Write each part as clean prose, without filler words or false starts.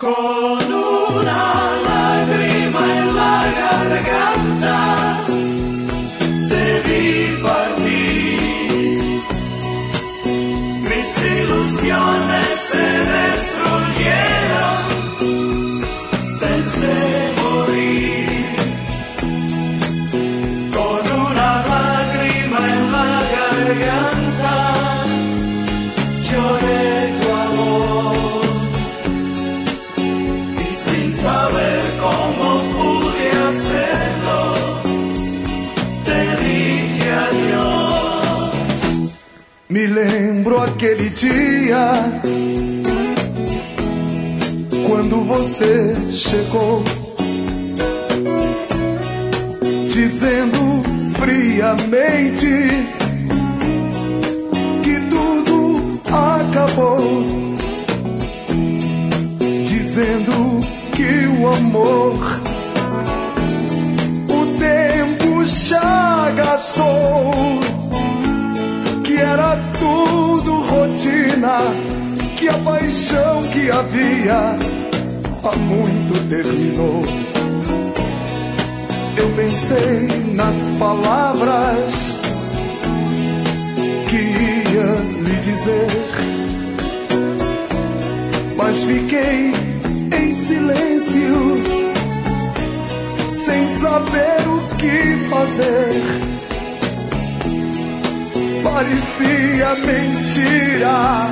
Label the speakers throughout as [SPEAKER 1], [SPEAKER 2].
[SPEAKER 1] Con una lágrima en la garganta te vi partir, mis ilusiones se destruyeron, pensé morir. Con una lágrima en la garganta lloré tu amor, y sin saber cómo pude hacerlo, te dije adiós.
[SPEAKER 2] Me lembro aquele dia quando você chegou, dizendo friamente que tudo acabou, dizendo que o amor o tempo já gastou, que era tudo rotina, que a paixão que havia há muito terminou. Eu pensei nas palavras que ia lhe dizer, mas fiquei em silêncio, sem saber o que fazer. Parecia mentira,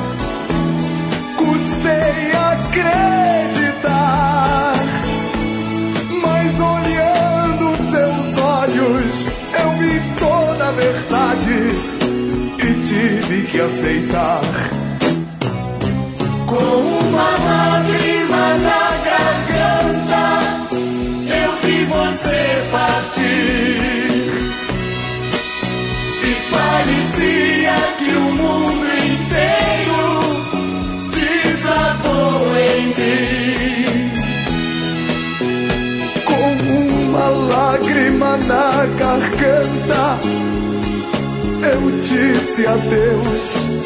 [SPEAKER 2] custei acreditar, mas olhando seus olhos eu vi toda a verdade e tive que aceitar.
[SPEAKER 1] Com uma lágrima na garganta eu vi você partir, e parecia que o mundo inteiro desabou em mim.
[SPEAKER 2] Com uma lágrima na garganta eu disse adeus,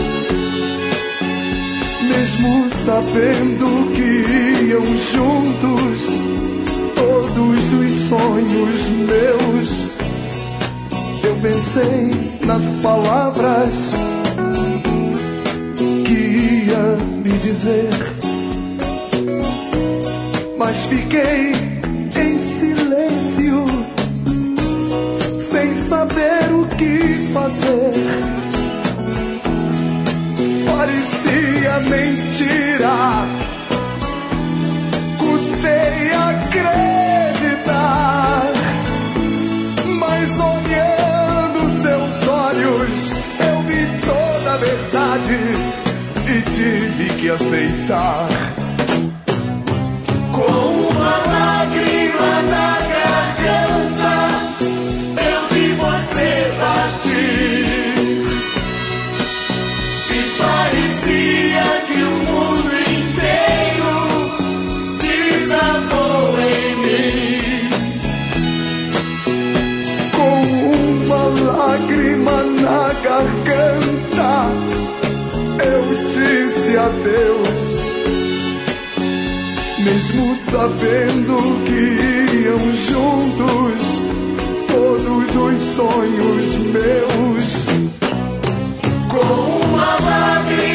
[SPEAKER 2] mesmo sabendo que iam juntos todos os sonhos meus. Eu pensei nas palavras que ia lhe dizer, mas fiquei em silêncio, sem saber o que fazer. Parecia mentira, custei acreditar, mas olhando seus olhos eu vi toda a verdade e tive que aceitar.
[SPEAKER 1] Com uma lágrima na garganta eu vi você partir, e parecia que o mundo inteiro desabou em mim.
[SPEAKER 2] Com uma lágrima na garganta eu disse adeus, mesmo sabendo que iam juntos todos os sonhos meus.
[SPEAKER 1] Com uma lágrima